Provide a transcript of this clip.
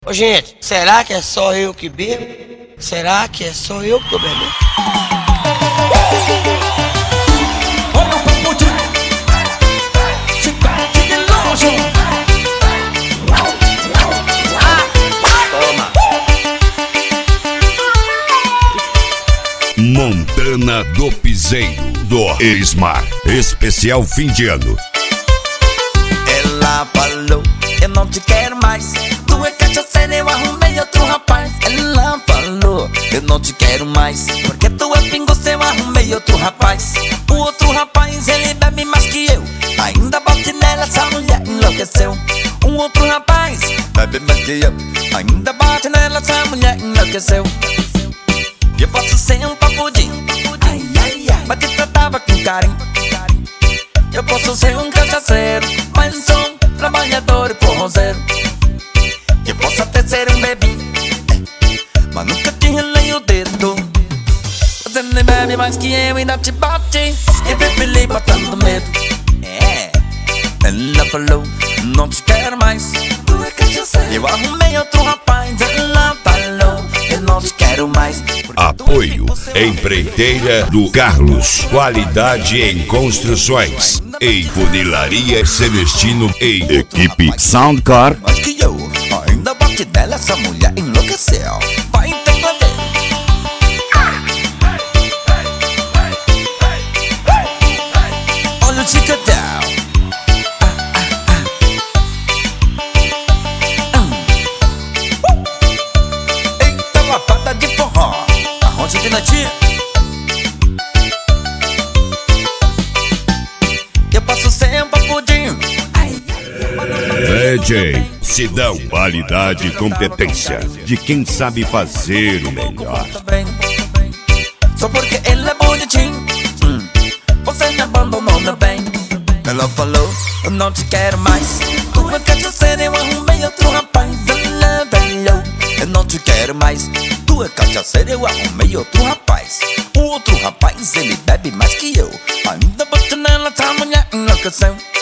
Ô gente, será que é só eu que bebo? Será que é só eu que tô bebendo? Olha o papude, chicate de longe. Toma. Montana do Piseiro, do Esmar. Especial fim de ano. Ela falou, eu não te quero mais. Tu é cachaceira, eu arrumei outro rapaz. Ela falou, eu não te quero mais. Porque tu é pingoça, eu arrumei outro rapaz. O outro rapaz, ele bebe mais que eu. Ainda bate nela, essa mulher enlouqueceu. Um outro rapaz, bebe mais que eu. Ainda bate nela, essa mulher enlouqueceu. Eu posso ser um papudinho, ai, ai, ai, mas te tratava com carinho. Eu posso ser um cachaceiro, mas sou um trabalhador e forrozeiro. Eu posso até ser um bebinho, mas nunca te relei o dedo. Você nem bebe mais que eu, ainda te bate e vive lhe botando medo. Ela falou, não te quero mais. Tu é cachaceiro, eu arrumei outro rapaz. Ela falou, eu não te quero mais. Apoio Empreiteira do Carlos. Qualidade em construções. Em Funilaria Celestino. Em Equipe Soundcar. Mas que eu ainda bate nela, essa mulher enlouqueceu. Vai entender. Olha o chicadão. Eita, lapada de forró. Arrocha de latinha. Eu posso ser um papudinho. DJ Sidão. Qualidade e competência de quem sabe fazer o melhor. Só porque ele é bonitinho, você me abandonou, meu bem. Ela falou, eu não te quero mais. Tu é cachaceira, eu arrumei outro rapaz. Ela falou, eu não te quero mais. Tu é cachaceira, eu arrumei outro rapaz. O outro rapaz, ele bebe mais que eu. Ainda bate nela, essa mulher enlouqueceu.